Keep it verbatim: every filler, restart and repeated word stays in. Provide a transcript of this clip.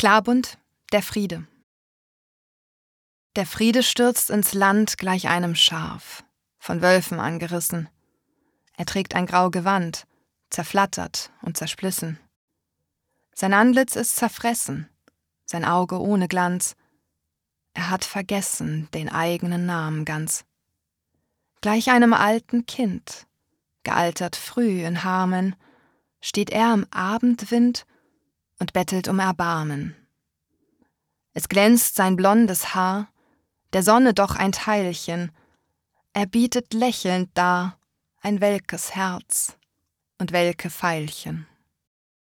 Klabund, der Friede. Der Friede stürzt ins Land gleich einem Schaf, von Wölfen angerissen. Er trägt ein grau Gewand, zerflattert und zersplissen. Sein Antlitz ist zerfressen, sein Auge ohne Glanz. Er hat vergessen den eigenen Namen ganz. Gleich einem alten Kind, gealtert früh in Harmen, steht er im Abendwind und bettelt um Erbarmen. Es glänzt sein blondes Haar, der Sonne doch ein Teilchen. Er bietet lächelnd dar ein welkes Herz und welke Veilchen.